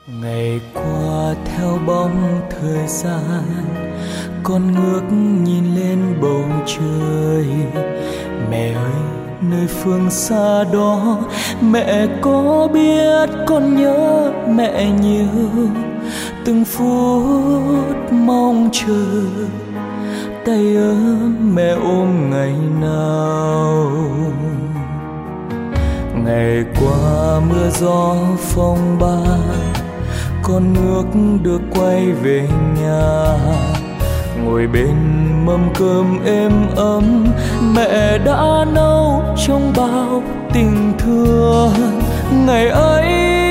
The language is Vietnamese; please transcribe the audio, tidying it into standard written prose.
Ngày qua theo bóng thời gian, con ngước nhìn lên bầu trời. Mẹ ơi, nơi phương xa đó, mẹ có biết con nhớ mẹ nhiều. Từng phút mong chờ tay ấm mẹ ôm ngày nào. Ngày qua mưa gió phong ba, con nước được quay về nhà. Ngồi bên mâm cơm êm ấm, mẹ đã nấu trong bao tình thương. Ngày ấy